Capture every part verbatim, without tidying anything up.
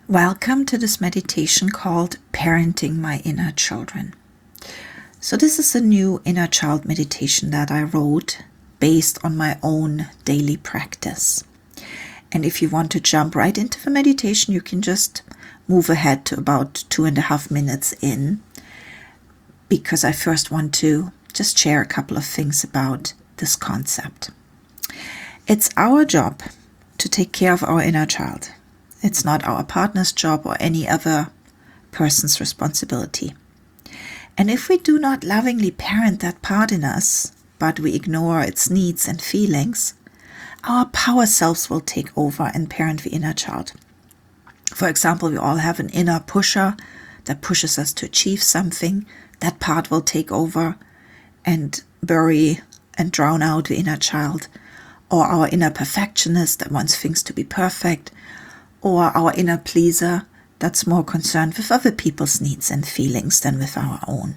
Welcome to this meditation called Parenting My Inner Children. So this is a new inner child meditation that I wrote based on my own daily practice. And if you want to jump right into the meditation, you can just move ahead to about two and a half minutes in, because I first want to just share a couple of things about this concept. It's our job to take care of our inner child. It's not our partner's job or any other person's responsibility. And if we do not lovingly parent that part in us, but we ignore its needs and feelings, our power selves will take over and parent the inner child. For example, we all have an inner pusher that pushes us to achieve something. That part will take over and bury and drown out the inner child. Or our inner perfectionist that wants things to be perfect. Or our inner pleaser that's more concerned with other people's needs and feelings than with our own.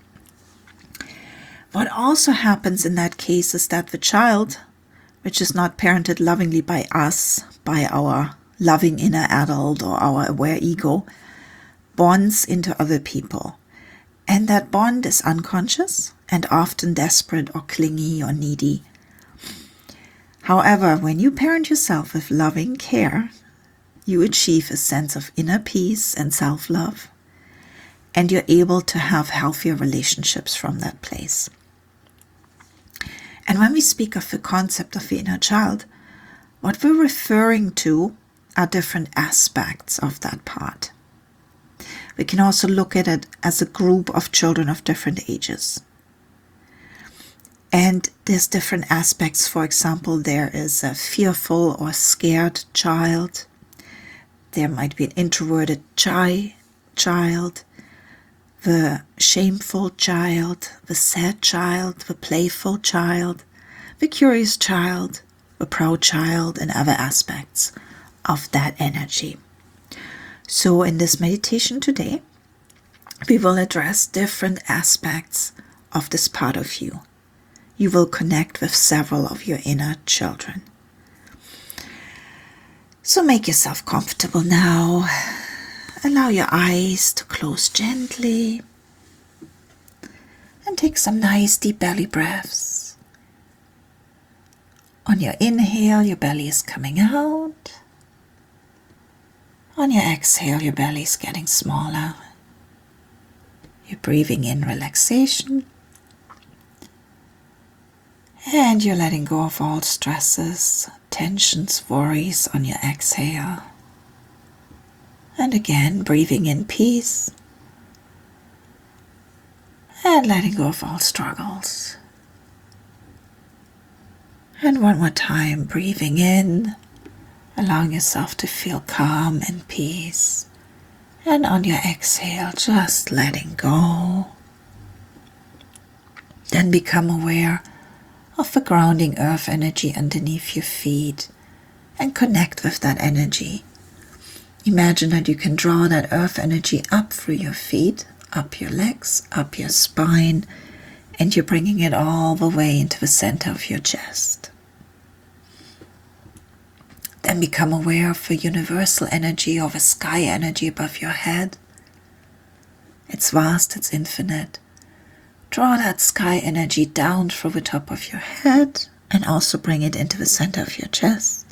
What also happens in that case is that the child, which is not parented lovingly by us, by our loving inner adult or our aware ego, bonds into other people. And that bond is unconscious and often desperate or clingy or needy. However, when you parent yourself with loving care, you achieve a sense of inner peace and self-love, and you're able to have healthier relationships from that place. And when we speak of the concept of the inner child, what we're referring to are different aspects of that part. We can also look at it as a group of children of different ages. And there's different aspects. For example, there is a fearful or scared child. There might be an introverted shy child, the shameful child, the sad child, the playful child, the curious child, the proud child, and other aspects of that energy. So in this meditation today, we will address different aspects of this part of you. You will connect with several of your inner children. So make yourself comfortable now. Allow your eyes to close gently. And take some nice deep belly breaths. On your inhale, your belly is coming out. On your exhale, your belly is getting smaller. You're breathing in relaxation. And you're letting go of all stresses, tensions, worries on your exhale. And again, breathing in peace. And letting go of all struggles. And one more time, breathing in, allowing yourself to feel calm and peace. And on your exhale, just letting go. Then become aware of the grounding earth energy underneath your feet and connect with that energy. Imagine that you can draw that earth energy up through your feet, up your legs, up your spine, and you're bringing it all the way into the center of your chest. Then become aware of the universal energy or the sky energy above your head. It's vast, it's infinite. Draw that sky energy down through the top of your head and also bring it into the center of your chest.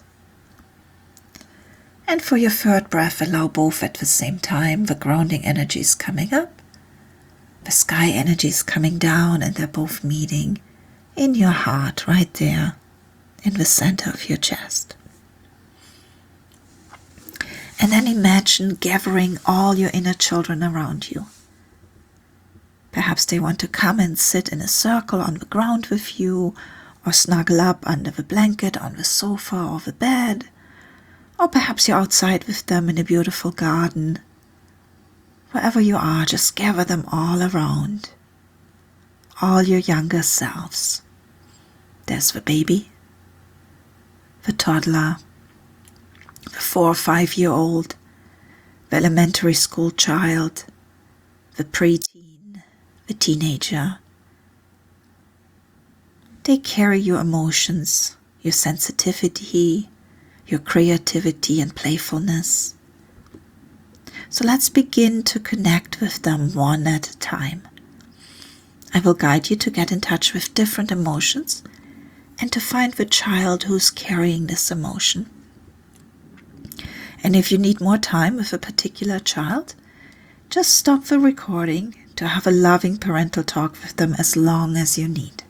And for your third breath, allow both at the same time. The grounding energy is coming up. The sky energy is coming down, and they're both meeting in your heart right there in the center of your chest. And then imagine gathering all your inner children around you. Perhaps they want to come and sit in a circle on the ground with you, or snuggle up under the blanket on the sofa or the bed, or perhaps you're outside with them in a beautiful garden. Wherever you are, just gather them all around. All your younger selves. There's the baby, the toddler, the four or five year old, the elementary school child, the preteen, the teenager. They carry your emotions, your sensitivity, your creativity and playfulness. So let's begin to connect with them one at a time. I will guide you to get in touch with different emotions and to find the child who's carrying this emotion. And if you need more time with a particular child, just stop the recording to have a loving parental talk with them as long as you need.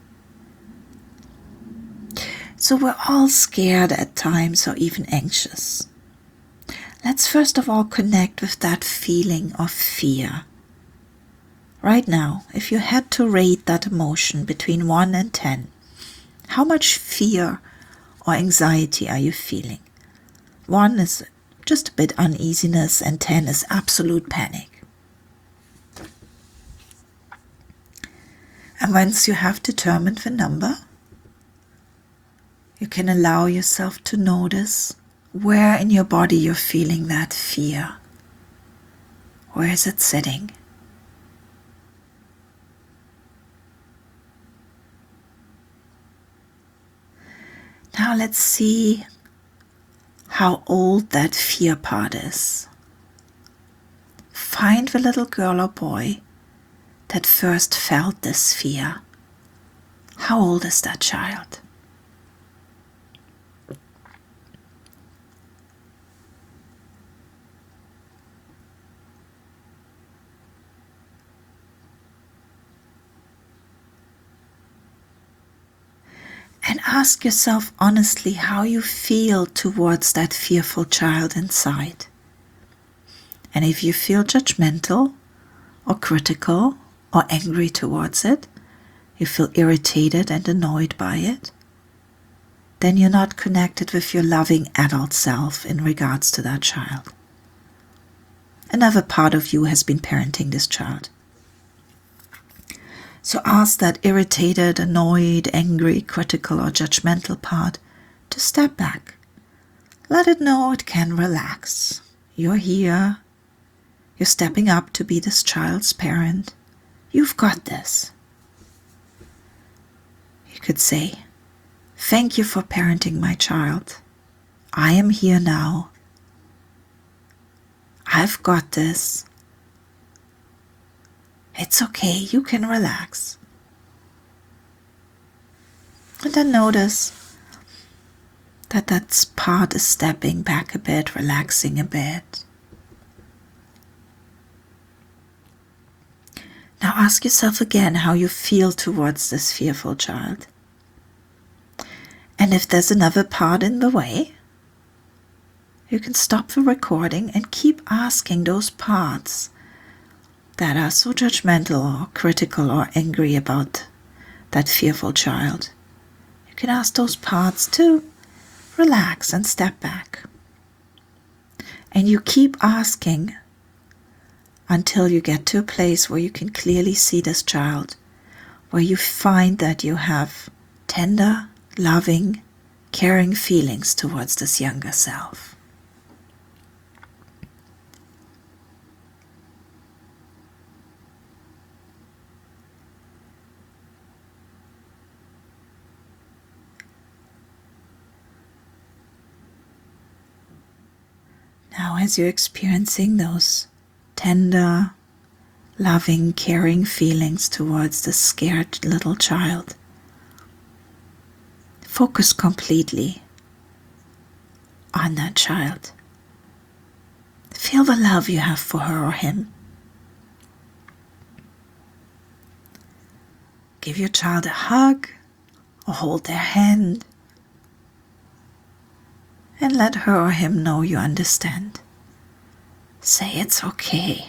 So we're all scared at times or even anxious. Let's first of all connect with that feeling of fear. Right now, if you had to rate that emotion between one and ten, how much fear or anxiety are you feeling? one is just a bit uneasiness and ten is absolute panic. And once you have determined the number, you can allow yourself to notice where in your body you're feeling that fear. Where is it sitting? Now let's see how old that fear part is. Find the little girl or boy that first felt this fear. How old is that child? And ask yourself honestly how you feel towards that fearful child inside. And if you feel judgmental or critical or angry towards it, you feel irritated and annoyed by it, then you're not connected with your loving adult self in regards to that child. Another part of you has been parenting this child. So ask that irritated, annoyed, angry, critical or judgmental part to step back. Let it know it can relax. You're here. You're stepping up to be this child's parent. You've got this. You could say, "Thank you for parenting my child. I am here now. I've got this. It's okay, you can relax." And then notice that that part is stepping back a bit, relaxing a bit. Now ask yourself again how you feel towards this fearful child. And if there's another part in the way, you can stop the recording and keep asking those parts that are so judgmental or critical or angry about that fearful child. You can ask those parts to relax and step back. And you keep asking until you get to a place where you can clearly see this child, where you find that you have tender, loving, caring feelings towards this younger self. Now, as you're experiencing those tender, loving, caring feelings towards the scared little child, focus completely on that child. Feel the love you have for her or him. Give your child a hug or hold their hand. And let her or him know you understand. Say it's okay.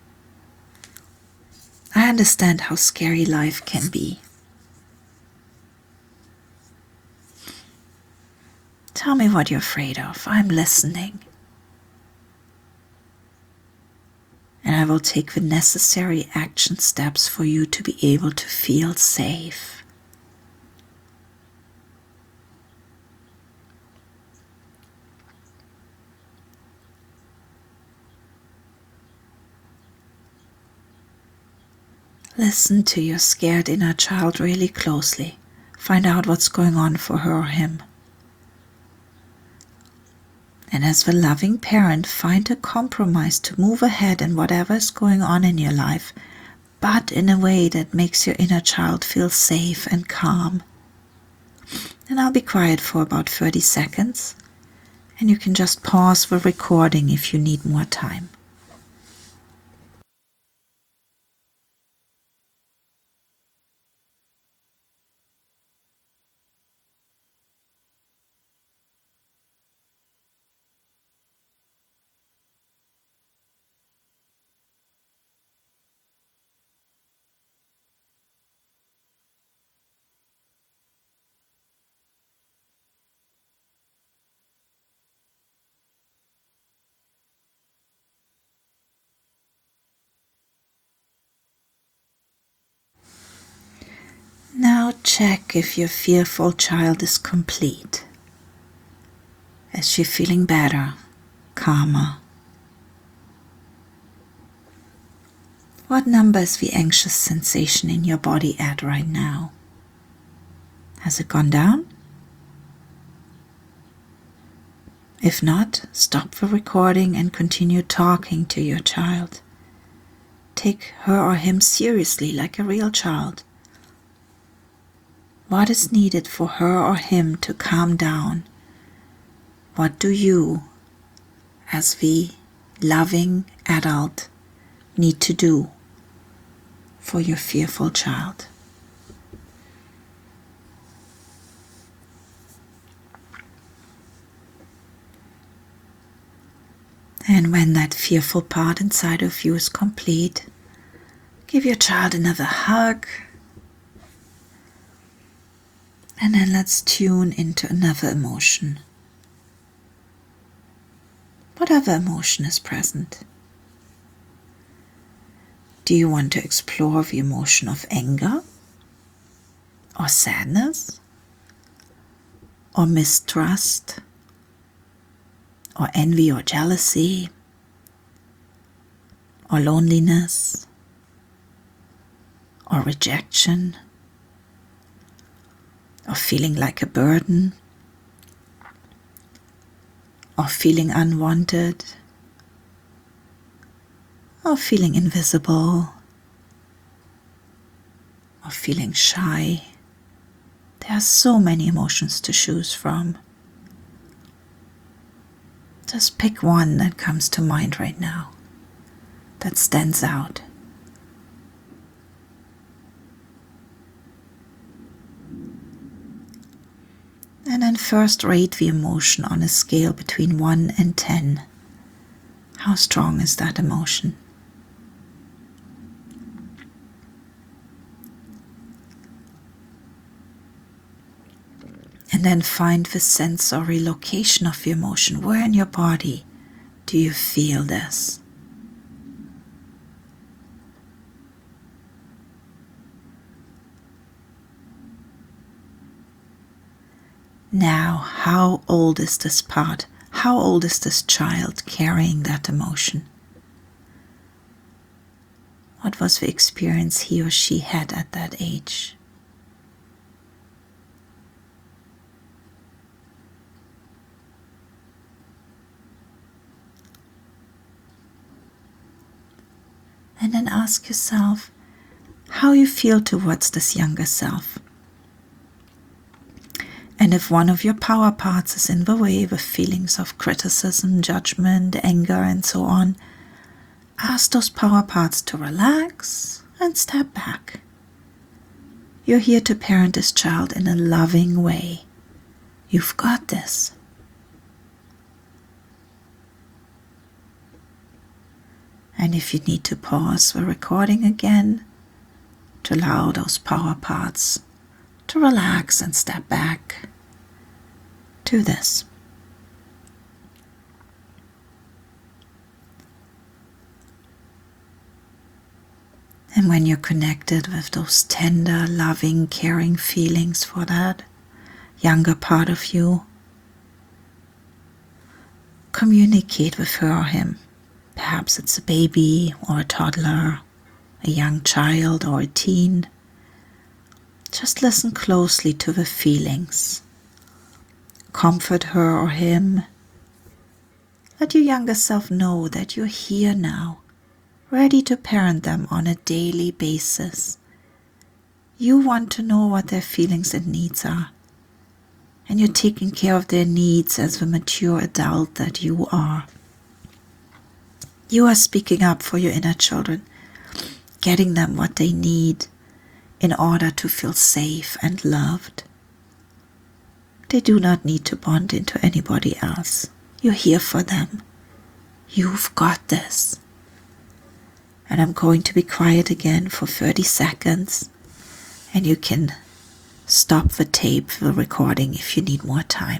I understand how scary life can be. Tell me what you're afraid of. I'm listening. And I will take the necessary action steps for you to be able to feel safe. Listen to your scared inner child really closely. Find out what's going on for her or him. And as the loving parent, find a compromise to move ahead in whatever is going on in your life, but in a way that makes your inner child feel safe and calm. And I'll be quiet for about thirty seconds, and you can just pause the recording if you need more time. Now check if your fearful child is complete. Is she feeling better, calmer? What number is the anxious sensation in your body at right now? Has it gone down? If not, stop the recording and continue talking to your child. Take her or him seriously like a real child. What is needed for her or him to calm down? What do you, as the loving adult, need to do for your fearful child? And when that fearful part inside of you is complete, give your child another hug. And then let's tune into another emotion. What other emotion is present? Do you want to explore the emotion of anger? Or sadness? Or mistrust? Or envy or jealousy? Or loneliness? Or rejection? Or feeling like a burden? Or feeling unwanted? Or feeling invisible? Or feeling shy? There are so many emotions to choose from. Just pick one that comes to mind right now, that stands out. And then first rate the emotion on a scale between one and ten. How strong is that emotion? And then find the sensory location of the emotion. Where in your body do you feel this? Now, how old is this part? How old is this child carrying that emotion? What was the experience he or she had at that age? And then ask yourself how you feel towards this younger self. And if one of your power parts is in the way with feelings of criticism, judgment, anger, and so on, ask those power parts to relax and step back. You're here to parent this child in a loving way. You've got this. And if you need to pause the recording again, to allow those power parts to relax and step back, do this. And when you're connected with those tender, loving, caring feelings for that younger part of you, communicate with her or him. Perhaps it's a baby or a toddler, a young child or a teen. Just listen closely to the feelings. Comfort her or him. Let your younger self know that you're here now, ready to parent them on a daily basis. You want to know what their feelings and needs are, and you're taking care of their needs as the mature adult that you are. You are speaking up for your inner children, getting them what they need in order to feel safe and loved. They do not need to bond into anybody else. You're here for them. You've got this. And I'm going to be quiet again for thirty seconds, and you can stop the tape, the recording, if you need more time.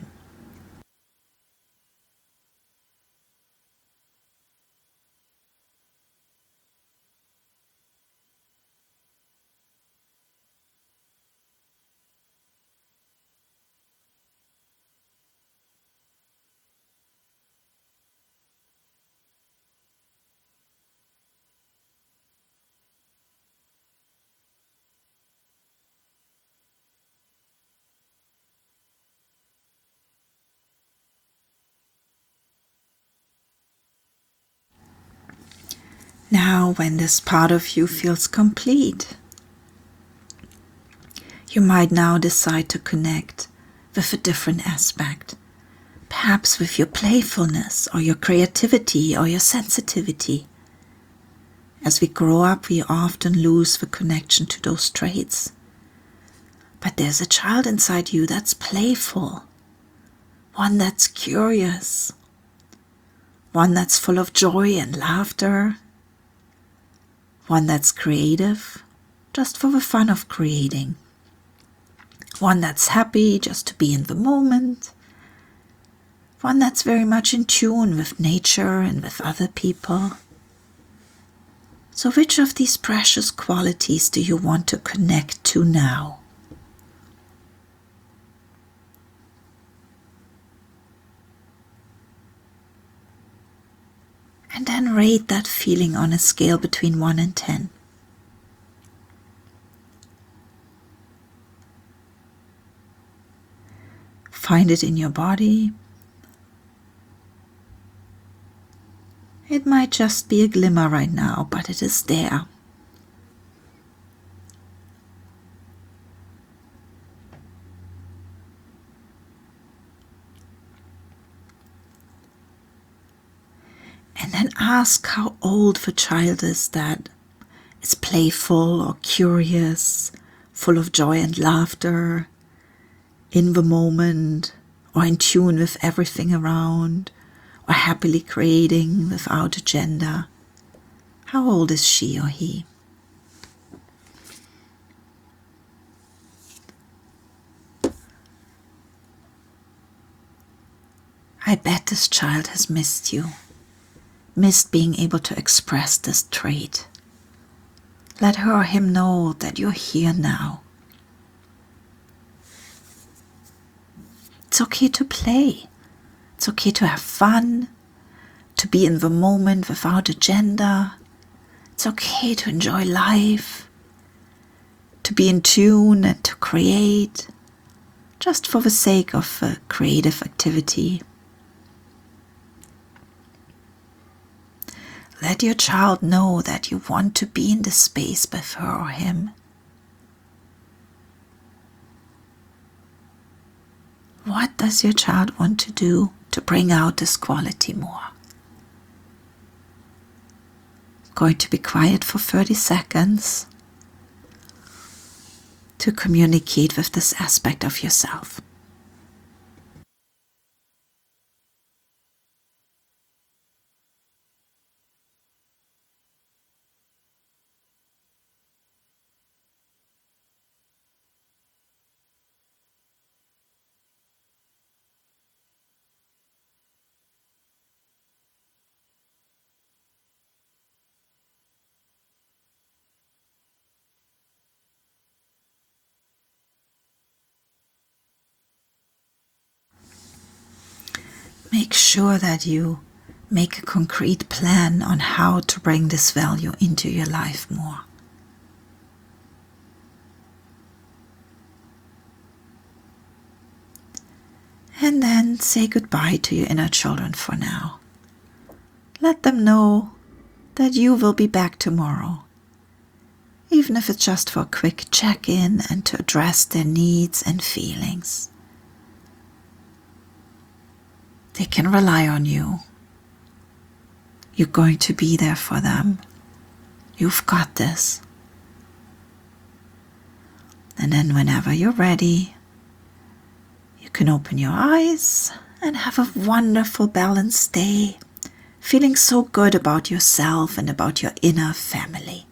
Now, when this part of you feels complete, you might now decide to connect with a different aspect, perhaps with your playfulness or your creativity or your sensitivity. As we grow up, we often lose the connection to those traits. But there's a child inside you that's playful, one that's curious, one that's full of joy and laughter, one that's creative, just for the fun of creating. One that's happy just to be in the moment. One that's very much in tune with nature and with other people. So which of these precious qualities do you want to connect to now? And then rate that feeling on a scale between one and ten. Find it in your body. It might just be a glimmer right now, but it is there. And then ask how old the child is that is playful or curious, full of joy and laughter, in the moment, or in tune with everything around, or happily creating without agenda. How old is she or he? I bet this child has missed you. Missed being able to express this trait. Let her or him know that you're here now. It's okay to play. It's okay to have fun, to be in the moment without agenda. It's okay to enjoy life, to be in tune and to create, just for the sake of a creative activity. Let your child know that you want to be in the space with her or him. What does your child want to do to bring out this quality more? Going to be quiet for thirty seconds to communicate with this aspect of yourself. Make sure that you make a concrete plan on how to bring this value into your life more. And then say goodbye to your inner children for now. let them know that you will be back tomorrow, even if it's just for a quick check-in and to address their needs and feelings. They can rely on you. You're going to be there for them. You've got this. And then whenever you're ready, you can open your eyes and have a wonderful balanced day, feeling so good about yourself and about your inner family.